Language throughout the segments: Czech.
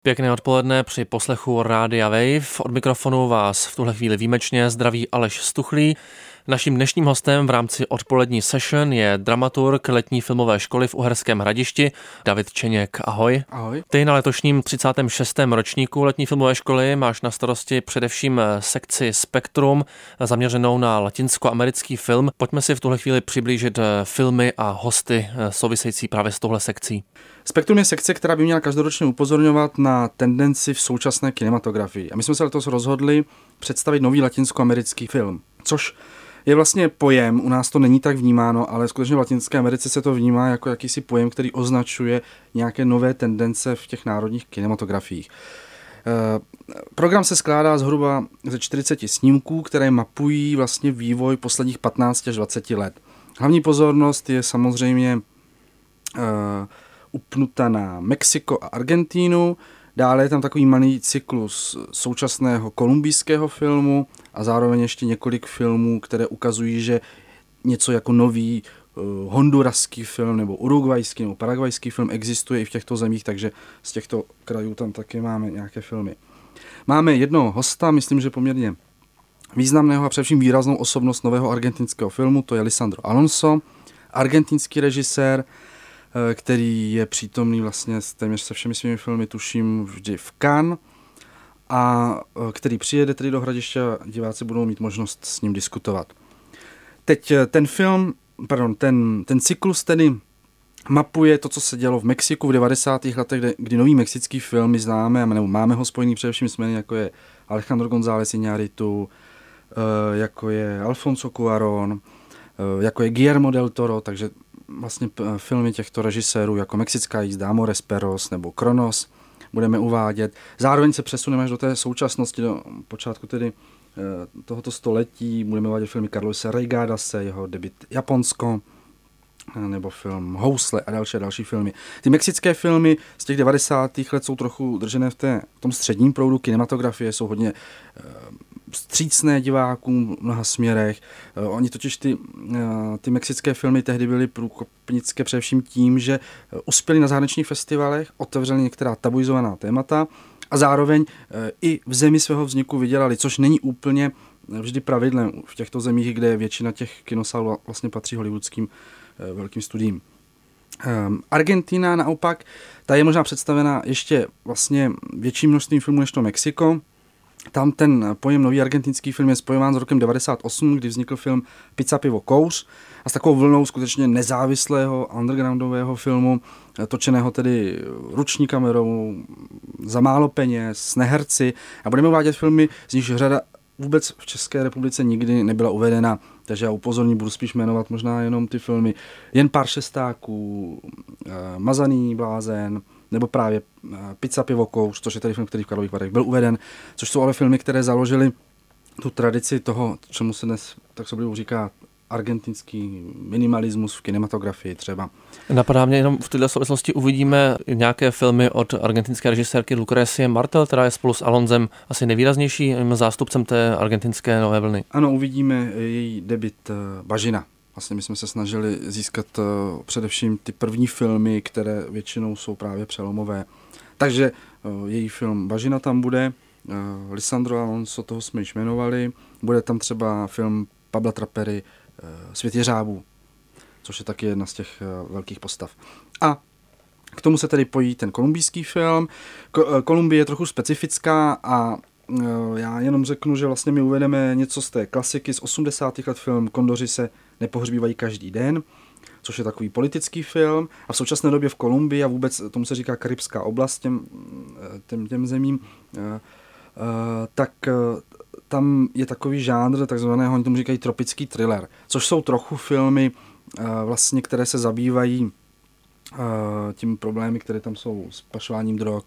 Pěkné odpoledne při poslechu Rádia Wave. Od mikrofonu vás v tuhle chvíli výjimečně zdraví Aleš Stuchlý. Naším dnešním hostem v rámci odpolední session je dramaturg letní filmové školy v Uherském Hradišti David Čeněk. Ahoj. Ahoj. Ty na letošním 36. ročníku letní filmové školy máš na starosti především sekci Spektrum zaměřenou na latinskoamerický film. Pojďme si v tuhle chvíli přiblížit filmy a hosty související právě s touhle sekcí. Spektrum je sekce, která by měla každoročně upozorňovat na tendenci v současné kinematografii. A my jsme se letos rozhodli představit nový latinskoamerický film, což je vlastně pojem, u nás to není tak vnímáno, ale skutečně v Latinské Americe se to vnímá jako jakýsi pojem, který označuje nějaké nové tendence v těch národních kinematografiích. Program se skládá zhruba ze 40 snímků, které mapují vlastně vývoj posledních 15 až 20 let. Hlavní pozornost je samozřejmě upnuta na Mexiko a Argentínu, dále je tam takový malý cyklus současného kolumbijského filmu a zároveň ještě několik filmů, které ukazují, že něco jako nový honduraský film nebo urugvajský nebo paragvajský film existuje i v těchto zemích, takže z těchto krajů tam taky máme nějaké filmy. Máme jednoho hosta, myslím, že poměrně významného a především výraznou osobnost nového argentinského filmu, to je Lisandro Alonso, argentinský režisér, který je přítomný vlastně téměř se všemi svými filmy, tuším vždy v Cannes, a který přijede tedy do Hradiště a diváci budou mít možnost s ním diskutovat. Teď ten cyklus tedy mapuje to, co se dělo v Mexiku v 90. letech, kdy nový mexický film známe, nebo máme ho spojený především s jmény, jako je Alejandro González Iñárritu, jako je Alfonso Cuarón, jako je Guillermo del Toro, takže vlastně filmy těchto režisérů jako Mexická jízda, Amores Perros nebo Kronos budeme uvádět. Zároveň se přesuneme až do té současnosti, do počátku tedy tohoto století. Budeme uvádět filmy Carlose Reigadase, jeho debut Japonsko, nebo film Housle a další filmy. Ty mexické filmy z těch 90. let jsou trochu držené v tom středním proudu kinematografie, jsou hodně vstřícné divákům v mnoha směrech. Oni totiž ty mexické filmy tehdy byly průkopnické především tím, že uspěli na zahraničních festivalech, otevřeli některá tabuizovaná témata a zároveň i v zemi svého vzniku vydělali, což není úplně vždy pravidlem v těchto zemích, kde většina těch kinosálů vlastně patří hollywoodským velkým studiím. Argentina naopak, ta je možná představena ještě vlastně větším množstvím filmů než to Mexiko. Tam ten pojem nový argentinský film je spojován s rokem 98, kdy vznikl film Pizza, pivo, kouř a s takovou vlnou skutečně nezávislého undergroundového filmu, točeného tedy ruční kamerou, za málo peněz, s neherci, a budeme uvádět filmy, z nichž řada vůbec v České republice nikdy nebyla uvedena, takže já upozorním, budu spíš jmenovat možná jenom ty filmy Jen pár šestáků, Mazaný blázen, nebo právě Pizza, pivo, kouř, což je tady film, který v Karlových Varech byl uveden, což jsou ale filmy, které založily tu tradici toho, čemu se dnes tak soblivou říká argentinský minimalismus v kinematografii třeba. Napadá mě jenom v této souvislosti uvidíme nějaké filmy od argentinské režisérky Lucrezie Martel, která je spolu s Alonsem asi nejvýraznějším zástupcem té argentinské nové vlny. Ano, uvidíme její debut Bažina. Vlastně my jsme se snažili získat především ty první filmy, které většinou jsou právě přelomové. Takže její film Bažina tam bude, Lisandro Alonso, toho jsme již jmenovali, bude tam třeba film Pabla Trapery Svět jeřábů, což je taky jedna z těch velkých postav. A k tomu se tedy pojí ten kolumbijský film. Kolumbie je trochu specifická a já jenom řeknu, že vlastně my uvedeme něco z té klasiky z 80. let, film Kondoři se nepohřbívají každý den, což je takový politický film, a v současné době v Kolumbii a vůbec tomu se říká karibská oblast těm zemím, tak tam je takový žánr takzvaného, oni tomu říkají tropický thriller, což jsou trochu filmy vlastně, které se zabývají tím problémy, které tam jsou s pašováním drog,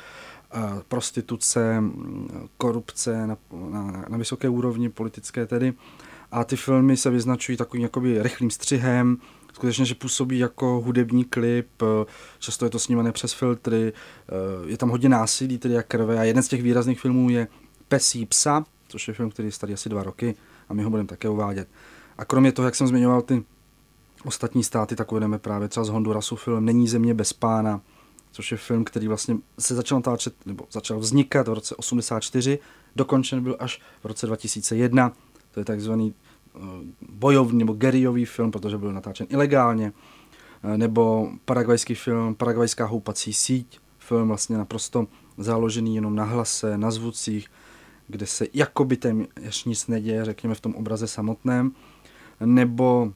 prostituce, korupce na vysoké úrovni politické tedy. A ty filmy se vyznačují takovým jakoby rychlým střihem, skutečně, že působí jako hudební klip, často je to snímané přes filtry, je tam hodně násilí, tedy jak krve, a jeden z těch výrazných filmů je Pes jí psa, což je film, který je starý asi 2 roky a my ho budeme také uvádět. A kromě toho, jak jsem zmiňoval ty ostatní státy, tak uvedeme právě třeba z Hondurasu film Není země bez pána, což je film, který vlastně se začal natáčet, nebo začal vznikat v roce 84, dokončen byl až v roce 2001. To je takzvaný bojovný nebo guerillový film, protože byl natáčen ilegálně, nebo paraguajský film Paraguajská houpací síť, film vlastně naprosto založený jenom na hlase, na zvucích, kde se jakoby téměř nic neděje, řekněme v tom obraze samotném, nebo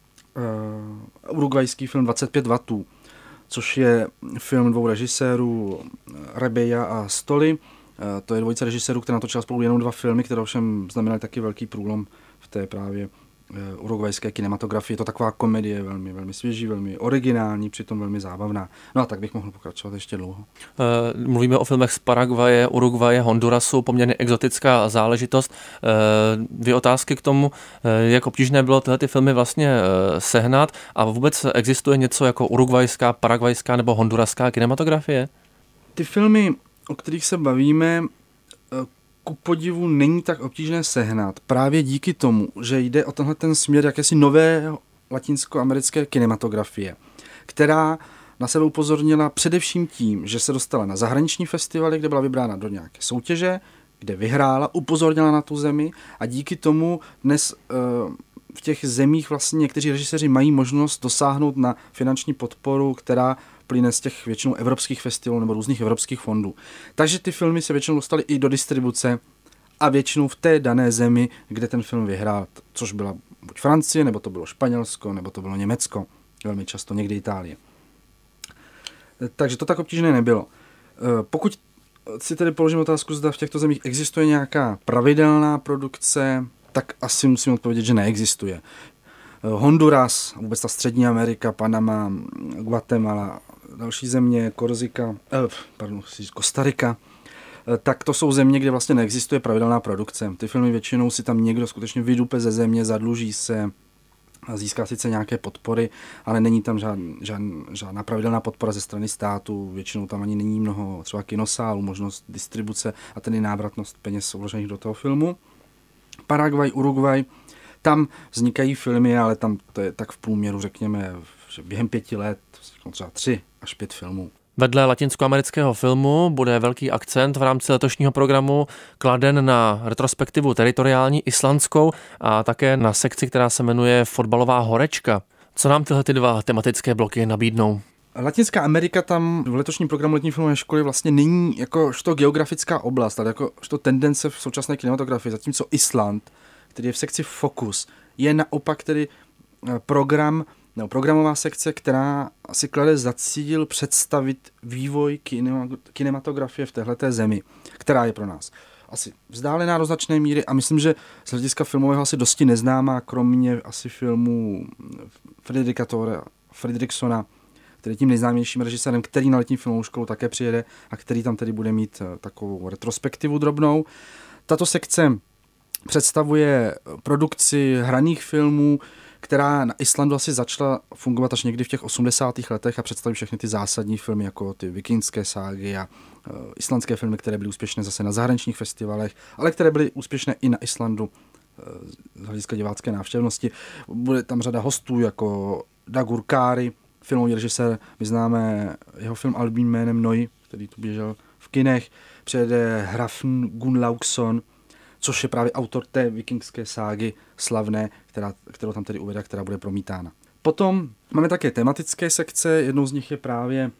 urugvajský film 25 vatů, což je film dvou režisérů, Rebeja a Stoli. To je dvojice režisérů, která natočila spolu jenom 2 filmy, které ovšem znamenaly taky velký průlom v té právě urugvajské kinematografii. Je to taková komedie, velmi, velmi svěží, velmi originální, přitom velmi zábavná. No a tak bych mohl pokračovat ještě dlouho. Mluvíme o filmech z Paraguaje, Urugvaje, Hondurasu, poměrně exotická záležitost. 2 otázky k tomu, jak obtížné bylo tyhle ty filmy vlastně sehnat a vůbec existuje něco jako urugvajská, paraguajská nebo honduraská kinematografie? Ty filmy, o kterých se bavíme, ku podivu není tak obtížné sehnat. Právě díky tomu, že jde o tenhle ten směr jakési nové latinskoamerické kinematografie, která na sebe upozornila především tím, že se dostala na zahraniční festivaly, kde byla vybrána do nějaké soutěže, kde vyhrála, upozornila na tu zemi a díky tomu dnes v těch zemích vlastně někteří režiséři mají možnost dosáhnout na finanční podporu, která plyne z těch většinou evropských festivalů nebo různých evropských fondů. Takže ty filmy se většinou dostaly i do distribuce a většinou v té dané zemi, kde ten film vyhrál, což byla buď Francie, nebo to bylo Španělsko, nebo to bylo Německo, velmi často někdy Itálie. Takže to tak obtížné nebylo. Pokud si tedy položím otázku, zda v těchto zemích existuje nějaká pravidelná produkce, tak asi musím odpovědět, že neexistuje. Honduras, vůbec ta Střední Amerika, Panama, Guatemala, další země, Kostarika, tak to jsou země, kde vlastně neexistuje pravidelná produkce. Ty filmy většinou si tam někdo skutečně vydupe ze země, zadluží se, získá sice nějaké podpory, ale není tam žádná pravidelná podpora ze strany státu, většinou tam ani není mnoho třeba kinosálů, možnost distribuce a tedy návratnost peněz uložených do toho filmu. Paraguay, Uruguay, tam vznikají filmy, ale tam to je tak v průměru, řekněme, že během 5 let třeba 3 až 5 filmů. Vedle latinskoamerického filmu bude velký akcent v rámci letošního programu kladen na retrospektivu teritoriální islandskou a také na sekci, která se jmenuje Fotbalová horečka. Co nám tyhle 2 tematické bloky nabídnou? Latinská Amerika tam v letošním programu letní filmové školy vlastně není jakožto geografická oblast, ale jakožto tendence v současné kinematografii, zatímco Island, který je v sekci Focus, je naopak tedy programová sekce, která si klade za cíl představit vývoj kinematografie v téhleté zemi, která je pro nás asi vzdálená do značné míry a myslím, že z hlediska filmového asi dosti neznámá, kromě asi filmů Fredricksona, který je tím nejznámějším režisérem, který na letní filmovou školu také přijede a který tam tedy bude mít takovou retrospektivu drobnou. Tato sekce představuje produkci hraných filmů, která na Islandu asi začala fungovat až někdy v těch 80. letech a představí všechny ty zásadní filmy, jako ty vikingské ságy a islandské filmy, které byly úspěšné zase na zahraničních festivalech, ale které byly úspěšné i na Islandu z hlediska divácké návštěvnosti. Bude tam řada hostů, jako Dagur Kari, filmový režisér, my známe jeho film Albín jménem Noi, který tu běžel v kinech, přijede Hrafn Gunnlaugsson, což je právě autor té vikingské ságy slavné, kterou tam tedy uvede, která bude promítána. Potom máme také tematické sekce, jednou z nich je právě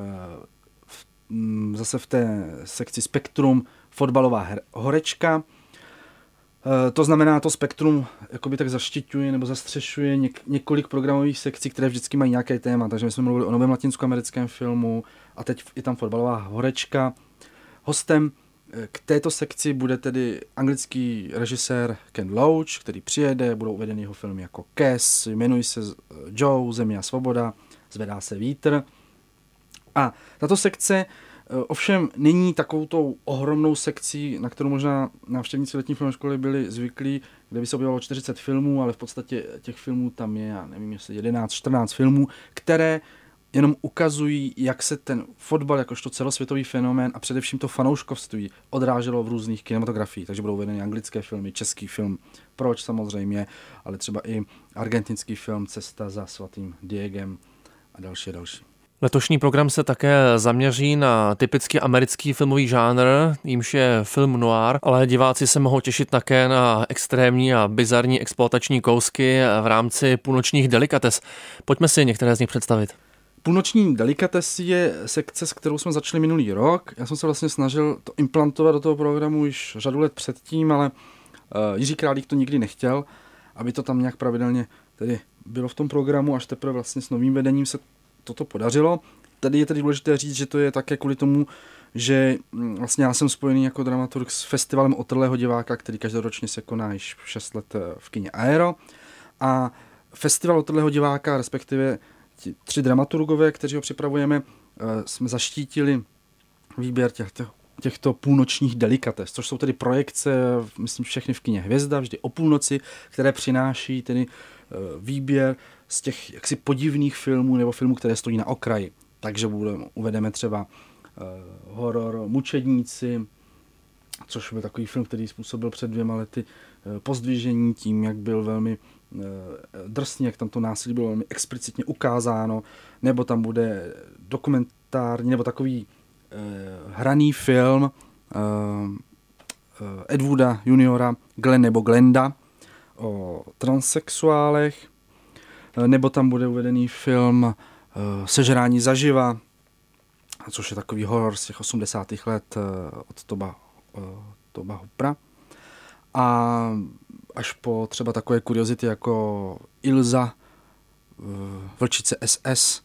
zase v té sekci Spektrum Fotbalová horečka. To znamená, to spektrum jakoby tak zaštiťuje nebo zastřešuje několik programových sekcí, které vždycky mají nějaké téma. Takže my jsme mluvili o novém latinskoamerickém filmu a teď je tam Fotbalová horečka. Hostem k této sekci bude tedy anglický režisér Ken Loach, který přijede, budou uvedeny jeho filmy jako Kes, jmenují se Joe, Země a svoboda, Zvedá se vítr. A tato sekce ovšem není takovou tou ohromnou sekcí, na kterou možná návštěvníci letní filmové školy byli zvyklí, kde by se objevilo 40 filmů, ale v podstatě těch filmů tam je, já nevím, jestli 11-14 filmů, které jenom ukazují, jak se ten fotbal jakožto celosvětový fenomén a především to fanouškovství odráželo v různých kinematografiích. Takže budou uvedeny anglické filmy, český film, Proč samozřejmě, ale třeba i argentinský film Cesta za svatým Diegem a další. Letošní program se také zaměří na typicky americký filmový žánr, jímž je film noir, ale diváci se mohou těšit také na extrémní a bizarní exploatační kousky v rámci půlnočních delikates. Pojďme si některé z nich představit. Půlnoční delikates je sekce, s kterou jsme začali minulý rok. Já jsem se vlastně snažil to implantovat do toho programu již řadu let předtím, ale Jiří Králík to nikdy nechtěl, aby to tam nějak pravidelně tedy bylo v tom programu, až teprve vlastně s novým vedením se toto podařilo. Tady je tedy důležité říct, že to je také kvůli tomu, že vlastně já jsem spojený jako dramaturg s festivalem Otrlého diváka, který každoročně se koná již 6 let v kině Aero. A festival Otrlého diváka, respektive 3 dramaturgové, kteří ho připravujeme, jsme zaštítili výběr těchto půlnočních delikates, což jsou tedy projekce, myslím všechny v kině Hvězda, vždy o půlnoci, které přináší tedy výběr z těch jaksi podivných filmů nebo filmů, které stojí na okraji. Takže uvedeme třeba horor Mučedníci, což byl takový film, který způsobil před 2 lety pozdvižení tím, jak byl velmi drsný, jak tam to násilí bylo velmi explicitně ukázáno, nebo tam bude dokumentární, nebo takový hraný film Ed Wooda juniora Glenn nebo Glenda o transsexuálech, nebo tam bude uvedený film Sežrání zaživa, což je takový horor z těch 80. let od Toba Hoopera. A až po třeba takové kuriozity jako Ilza, Vlčice SS,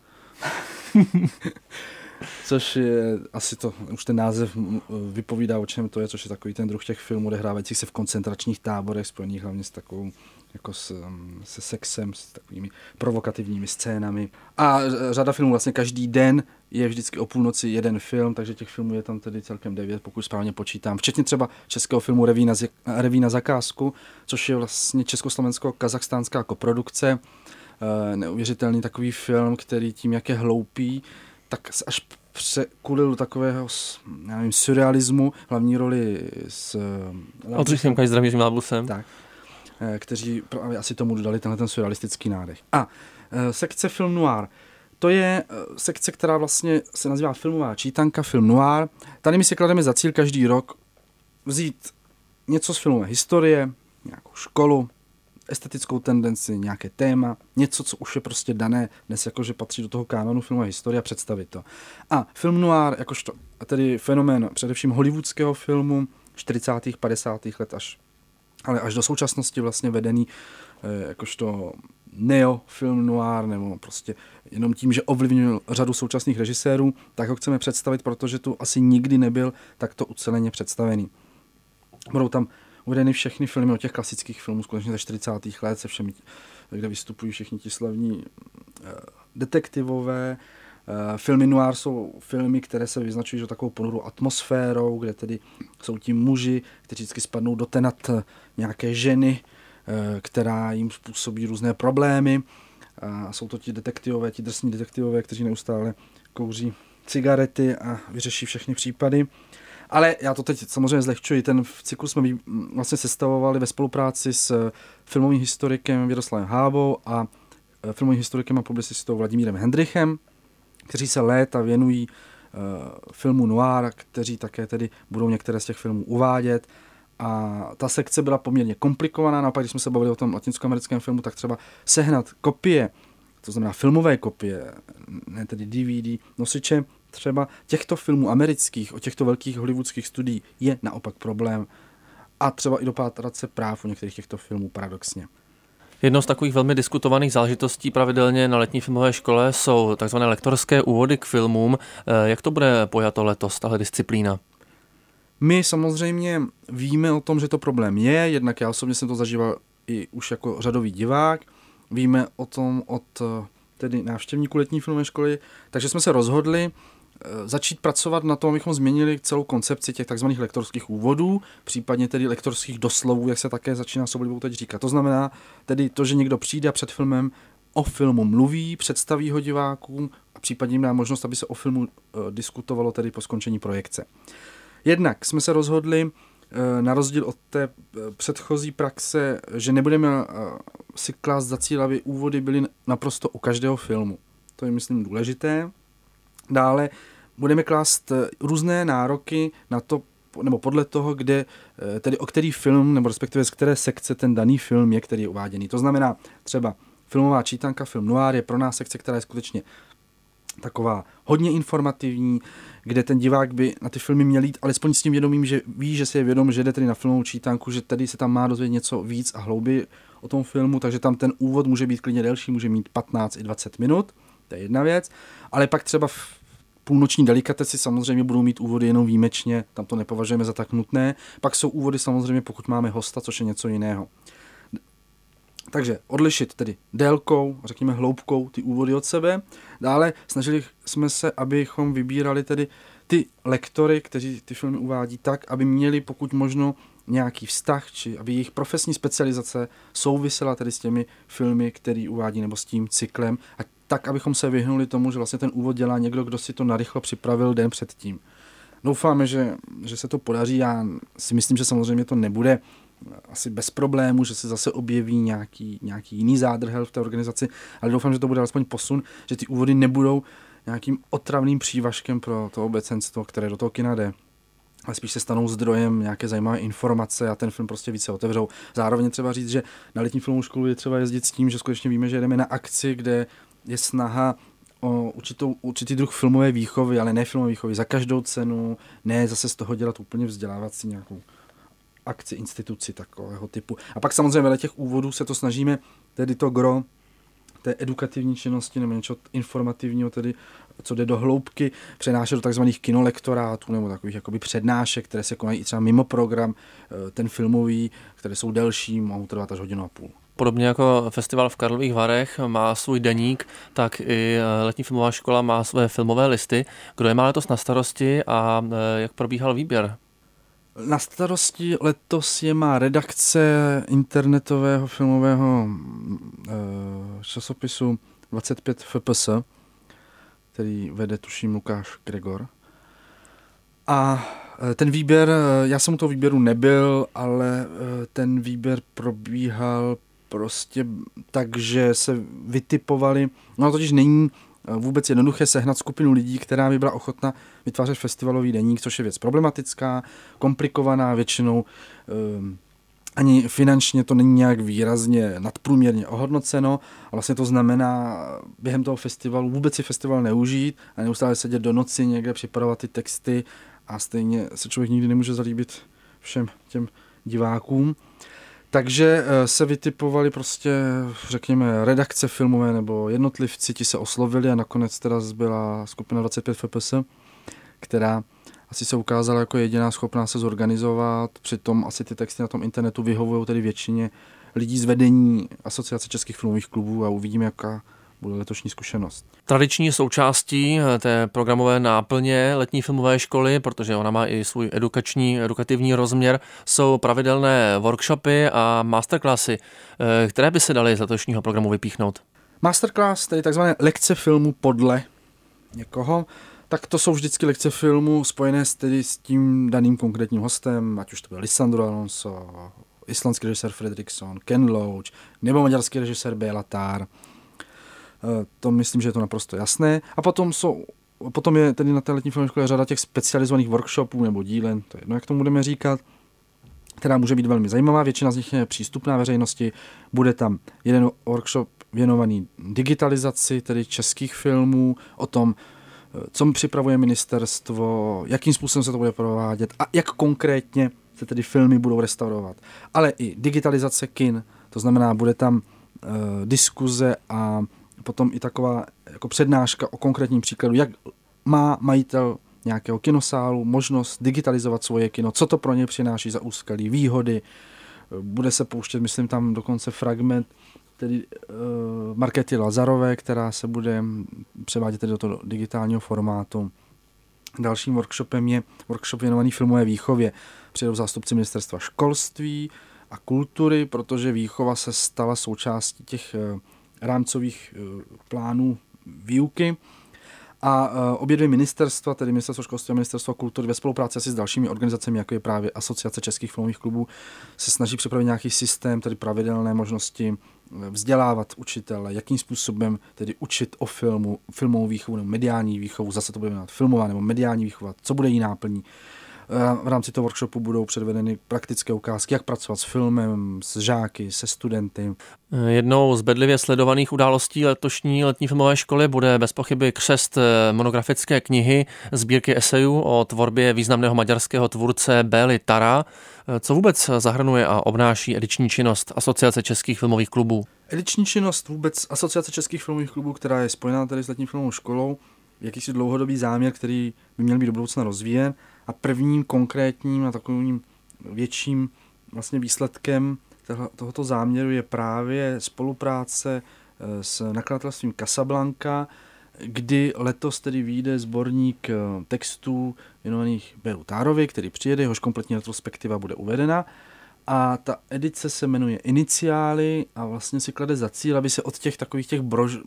což je asi to, už ten název vypovídá, o čem to je, což je takový ten druh těch filmů odehrávajících se v koncentračních táborech, spojených hlavně s takovou, jako se sexem, s takovými provokativními scénami. A řada filmů, vlastně každý den je vždycky o půlnoci jeden film, takže těch filmů je tam tedy celkem 9, pokud správně počítám. Včetně třeba českého filmu Reví na zakázku, což je vlastně československo-kazachstánská koprodukce. Neuvěřitelný takový film, který tím, jak je hloupý, tak se až překulil do takového, já nevím, surrealismu, hlavní roli s Oldřichem Kajzdrem, Lábusem. Tak, kteří právě asi tomu dodali tenhle ten surrealistický nádech. A sekce film noir. To je sekce, která vlastně se nazývá filmová čítanka, film noir. Tady my si klademe za cíl každý rok vzít něco z filmové historie, nějakou školu, estetickou tendenci, nějaké téma, něco, co už je prostě dané dnes, jakože patří do toho kánonu filmové historie a představit to. A film noir, jakožto tedy fenomén především hollywoodského filmu 40. 50. let až do současnosti vlastně vedený jakožto film noir, nebo prostě jenom tím, že ovlivnil řadu současných režisérů, tak ho chceme představit, protože tu asi nikdy nebyl takto uceleně představený. Budou tam uvedeny všechny filmy od těch klasických filmů skutečně ze 40. let, se všemi, kde vystupují všichni ti slavní detektivové. Filmy noir jsou filmy, které se vyznačují takovou ponurou atmosférou, kde tedy jsou ti muži, kteří vždycky spadnou do tenat nějaké ženy, která jim způsobí různé problémy. A jsou to ti detektivové, ti drsní detektivové, kteří neustále kouří cigarety a vyřeší všechny případy. Ale já to teď samozřejmě zlehčuji. Ten cyklus jsme vlastně sestavovali ve spolupráci s filmovým historikem Věroslavem Hábou a filmovým historikem a publicistou Vladimírem Hendrichem, kteří se léta věnují filmu noir, kteří také tedy budou některé z těch filmů uvádět. A ta sekce byla poměrně komplikovaná, naopak, když jsme se bavili o tom latinskoamerickém filmu, tak třeba sehnat kopie, to znamená filmové kopie, ne tedy DVD, nosiče, třeba těchto filmů amerických, o těchto velkých hollywoodských studií je naopak problém. A třeba i dopátrat se práv u některých těchto filmů paradoxně. Jednou z takových velmi diskutovaných záležitostí pravidelně na letní filmové škole jsou takzvané lektorské úvody k filmům. Jak to bude pojato letos, tahle disciplína? My samozřejmě víme o tom, že to problém je, jednak já osobně jsem to zažíval i už jako řadový divák. Víme o tom od tedy návštěvníků letní filmové školy, takže jsme se rozhodli začít pracovat na tom, abychom změnili celou koncepci těch takzvaných lektorských úvodů, případně tedy lektorských doslovů, jak se také začíná s oblibou teď říkat. To znamená tedy to, že někdo přijde a před filmem o filmu mluví, představí ho divákům a případně jim dá možnost, aby se o filmu diskutovalo tedy po skončení projekce. Jednak jsme se rozhodli, na rozdíl od té předchozí praxe, že nebudeme si klást za cíl, aby úvody byly naprosto u každého filmu. To je, myslím, důležité. Dále budeme klást různé nároky na to, nebo podle toho, kde, tedy o který film, nebo respektive z které sekce ten daný film je, který je uváděný. To znamená třeba filmová čítanka, film noir je pro nás sekce, která je skutečně taková hodně informativní, kde ten divák by na ty filmy měl jít alespoň s tím vědomím, že ví, že si je vědom, že jde tedy na filmovou čítanku, že tady se tam má dozvědět něco víc a hlouběji o tom filmu, takže tam ten úvod může být klidně delší, může mít 15 i 20 minut, to je jedna věc, ale pak třeba v půlnoční delikatesy samozřejmě budou mít úvody jenom výjimečně, tam to nepovažujeme za tak nutné, pak jsou úvody samozřejmě, pokud máme hosta, což je něco jiného. Takže odlišit tedy délkou, řekněme hloubkou ty úvody od sebe. Dále snažili jsme se, abychom vybírali tedy ty lektory, kteří ty filmy uvádí tak, aby měli pokud možno nějaký vztah, či aby jejich profesní specializace souvisela tedy s těmi filmy, který uvádí, nebo s tím cyklem, a tak, abychom se vyhnuli tomu, že vlastně ten úvod dělá někdo, kdo si to narychlo připravil den předtím. Doufáme, že se to podaří. Já si myslím, že samozřejmě to nebude asi bez problému, že se zase objeví nějaký jiný zádrhel v té organizaci, ale doufám, že to bude alespoň posun, že ty úvody nebudou nějakým otravným přívažkem pro to obecenstvo, které do toho kina jde, ale spíš se stanou zdrojem nějaké zajímavé informace a ten film prostě více otevřou. Zároveň třeba říct, že na letní filmovou školu je třeba jezdit s tím, že skutečně víme, že jdeme na akci, kde je snaha o určitý druh filmové výchovy, ale ne filmové výchovy za každou cenu, ne zase z toho dělat úplně vzdělávací nějakou akci, instituci takového typu. A pak samozřejmě vedle těch úvodů se to snažíme, tedy to gro té edukativní činnosti nebo něco informativního, tedy co jde do hloubky, přenášet do takzvaných kinolektorátů nebo takových jakoby přednášek, které se konají i třeba mimo program, ten filmový, které jsou delší, mohou trvat až 1,5 hodiny. Podobně jako festival v Karlových Varech má svůj deník, tak i letní filmová škola má své filmové listy. Kdo je má letos na starosti a jak probíhal výběr? Na starosti letos je má redakce internetového filmového časopisu 25 FPS, který vede tuším Lukáš Gregor. A ten výběr, já jsem u toho výběru nebyl, ale ten výběr probíhal prostě tak, že se vytipovali, no totiž není vůbec jednoduché sehnat skupinu lidí, která by byla ochotna vytvářet festivalový deník, což je věc problematická, komplikovaná, většinou ani finančně to není nějak výrazně nadprůměrně ohodnoceno a vlastně to znamená během toho festivalu vůbec si festival neužít a neustále sedět do noci někde, připravovat ty texty a stejně se člověk nikdy nemůže zalíbit všem těm divákům. Takže se vytipovali prostě, řekněme, redakce filmové nebo jednotlivci, ti se oslovili a nakonec teda byla skupina 25 FPS, která asi se ukázala jako jediná schopná se zorganizovat, přitom asi ty texty na tom internetu vyhovují tedy většině lidí z vedení Asociace českých filmových klubů a uvidíme, jaká bude letošní zkušenost. Tradiční součástí té programové náplně letní filmové školy, protože ona má i svůj edukativní rozměr, jsou pravidelné workshopy a masterclassy, které by se daly z letošního programu vypíchnout. Masterclass, tedy takzvané lekce filmu podle někoho, tak to jsou vždycky lekce filmu spojené s tím daným konkrétním hostem, ať už to byl Lisandro Alonso, islandský režisér Fredriksson, Ken Loach, nebo maďarský režisér Béla Tarr. To myslím, že je to naprosto jasné. A potom je tedy na té letní filmové škole řada těch specializovaných workshopů nebo dílen, to je jedno, jak tomu budeme říkat, která může být velmi zajímavá. Většina z nich je přístupná veřejnosti. Bude tam jeden workshop věnovaný digitalizaci, tedy českých filmů, o tom, co připravuje ministerstvo, jakým způsobem se to bude provádět a jak konkrétně se tedy filmy budou restaurovat. Ale i digitalizace kin, to znamená, bude tam diskuze a potom i taková jako přednáška o konkrétním příkladu, jak má majitel nějakého kinosálu možnost digitalizovat svoje kino, co to pro ně přináší za úskalí, výhody. Bude se pouštět, myslím, tam dokonce fragment tedy Markéty Lazarové, která se bude převádět tedy do toho digitálního formátu. Dalším workshopem je workshop věnovaný filmové výchově. Přijdou zástupci ministerstva školství a kultury, protože výchova se stala součástí těch rámcových plánů výuky A obě dvě ministerstva, tedy Ministerstvo školství a Ministerstvo kultury ve spolupráci asi s dalšími organizacemi, jako je právě Asociace českých filmových klubů, se snaží připravit nějaký systém, tedy pravidelné možnosti vzdělávat učitele, jakým způsobem tedy učit o filmu, filmovou výchovu nebo mediální výchovu, zase to bude jmenovat filmová nebo mediální výchova, co bude jí náplní. V rámci toho workshopu budou předvedeny praktické ukázky, jak pracovat s filmem, s žáky, se studenty. Jednou z bedlivě sledovaných událostí letošní letní filmové školy bude bez pochyby křest monografické knihy sbírky esejů o tvorbě významného maďarského tvůrce Béli Tara. Co vůbec zahrnuje a obnáší ediční činnost Asociace českých filmových klubů? Ediční činnost vůbec Asociace českých filmových klubů, která je spojená tady s letní filmovou školou, jakýsi dlouhodobý záměr, který by měl být do budoucna rozvíjen. A prvním konkrétním a takovým větším vlastně výsledkem tohoto záměru je právě spolupráce s nakladatelstvím Casablanca, kdy letos tedy vyjde sborník textů věnovaných Bélu Tarovi, který přijede, jehož kompletní retrospektiva bude uvedena. A ta edice se jmenuje Iniciály a vlastně si klade za cíl, aby se od těch takových těch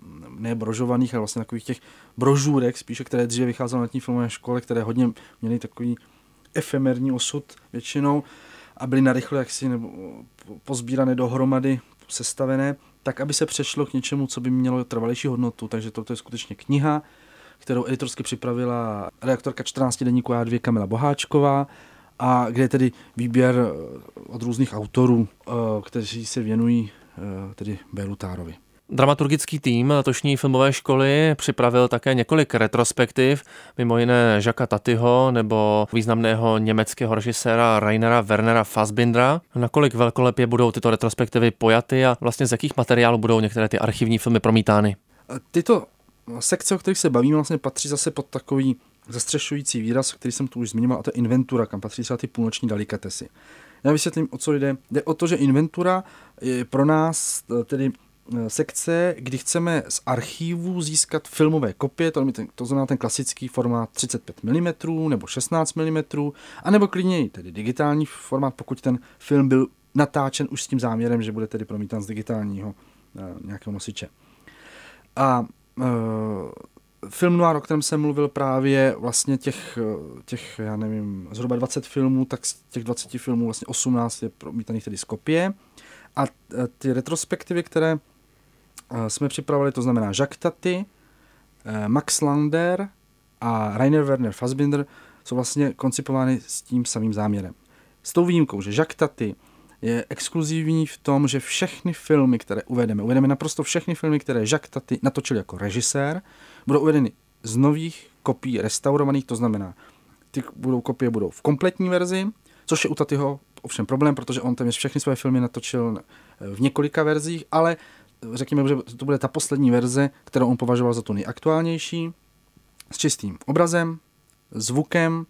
ne brožovaných, ale vlastně takových těch brožůrek, spíše, které dříve vycházely na letní filmové škole, které hodně měly takový efemerní osud většinou a byly narychle jaksi nebo pozbírané dohromady, sestavené, tak aby se přešlo k něčemu, co by mělo trvalejší hodnotu. Takže toto je skutečně kniha, kterou editorsky připravila redaktorka 14 deníku A2 Kamila Boháčková, a kde je tedy výběr od různých autorů, kteří se věnují tedy Bélu Tarovi. Dramaturgický tým letošní filmové školy připravil také několik retrospektiv, mimo jiné Jacquesa Tatyho nebo významného německého režiséra Rainera Wernera Fassbindera. Nakolik velkolepě budou tyto retrospektivy pojaty a vlastně z jakých materiálů budou některé ty archivní filmy promítány? Tyto sekce, o kterých se bavíme, vlastně patří zase pod takový zastřešující výraz, který jsem tu už zmiňoval, a to je inventura, kam patří třeba ty půlnoční delikatesy. Já vysvětlím, o co jde. Jde o to, že inventura je pro nás tedy sekce, kdy chceme z archívů získat filmové kopie, to znamená ten klasický formát 35 mm nebo 16 mm, anebo klidně i tedy digitální formát, pokud ten film byl natáčen už s tím záměrem, že bude tedy promítán z digitálního nějakého nosiče. A film noir, o kterém jsem mluvil právě vlastně těch já nevím, zhruba 20 filmů, tak z těch 20 filmů vlastně 18 je promítaných tedy z kopie. A ty retrospektivy, které jsme připravili, to znamená Jacques Tati, Max Lander a Rainer Werner Fassbinder, jsou vlastně koncipovány s tím samým záměrem. S tou výjimkou, že Jacques Tati je exkluzivní v tom, že všechny filmy, které uvedeme naprosto všechny filmy, které Jacques Tati natočil jako režisér, budou uvedeny z nových kopií restaurovaných, to znamená, ty kopie budou v kompletní verzi, což je u Tatyho ovšem problém, protože on téměř všechny své filmy natočil v několika verzích, ale řekněme, že to bude ta poslední verze, kterou on považoval za tu nejaktuálnější, s čistým obrazem, zvukem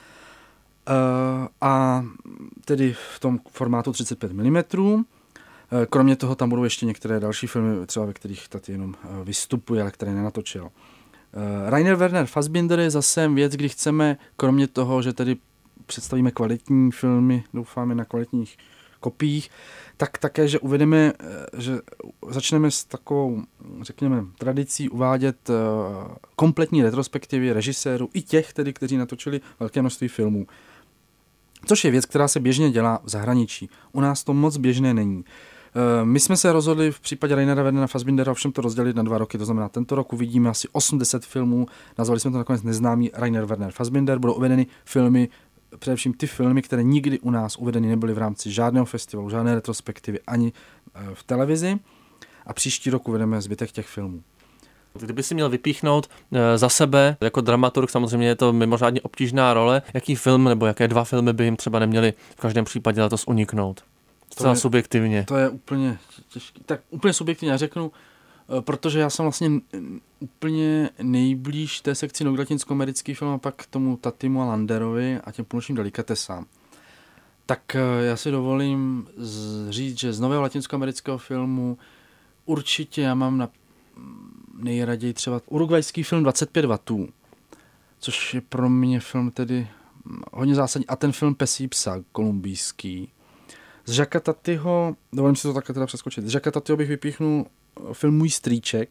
a tedy v tom formátu 35 mm. Kromě toho tam budou ještě některé další filmy, třeba ve kterých Tati jenom vystupuje, ale které nenatočil. Rainer Werner Fassbinder je zase věc, kdy chceme, kromě toho, že tedy představíme kvalitní filmy, doufáme na kvalitních kopiích, tak také, že uvedeme, že začneme s takovou, řekněme, tradicí uvádět kompletní retrospektivy režisérů i těch, tedy, kteří natočili velké množství filmů. Což je věc, která se běžně dělá v zahraničí. U nás to moc běžné není. My jsme se rozhodli v případě Rainera Wernera Fassbindera ovšem to rozdělit na 2 roky, to znamená, tento rok uvidíme asi 80 filmů, nazvali jsme to nakonec Neznámý Rainer Werner Fassbinder, budou uvedeny filmy, především ty filmy, které nikdy u nás uvedeny nebyly v rámci žádného festivalu, žádné retrospektivy ani v televizi, a příští rok uvedeme zbytek těch filmů. Kdyby si měl vypíchnout za sebe jako dramaturg, samozřejmě je to mimořádně obtížná role, jaký film nebo jaké 2 filmy by jim třeba neměly v každém případě letos uniknout? Zcela subjektivně. To je úplně těžké. Tak úplně subjektivně já řeknu, protože já jsem vlastně úplně nejblíž té sekci latinskoamerický film a pak tomu Tatimu a Landerovi a těm půlnočním delikatesám. Tak já si dovolím říct, že z nového latinskoamerického filmu určitě já mám nejraději třeba urugvajský film 25 vatů, což je pro mě film tedy hodně zásadní, a ten film Pesí psa, kolumbijský. Z Jacquesa Tatyho, dovolím si to takhle teda přeskočit, z Jacquesa Tatyho bych vypíchnul film Můj strýček,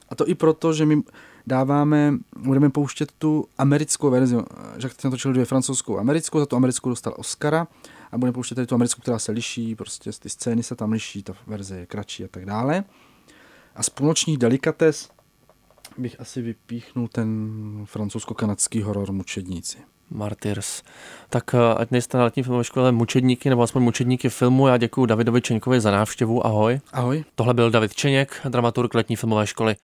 A to i proto, že my budeme pouštět tu americkou verzi. Jacques natočil 2 francouzskou a americkou, za tu americkou dostal Oscara a budeme pouštět tady tu americkou, která se liší, prostě ty scény se tam liší, ta verze je kratší a tak dále. A z půlnočních delikates bych asi vypíchnul ten francouzsko-kanadský horor Mučedníci. Martyrs. Tak ať nejste na letní filmové škole mučedníky, nebo aspoň mučedníky filmu. Já děkuji Davidovi Čeňkovi za návštěvu. Ahoj. Ahoj. Tohle byl David Čeněk, dramaturg letní filmové školy.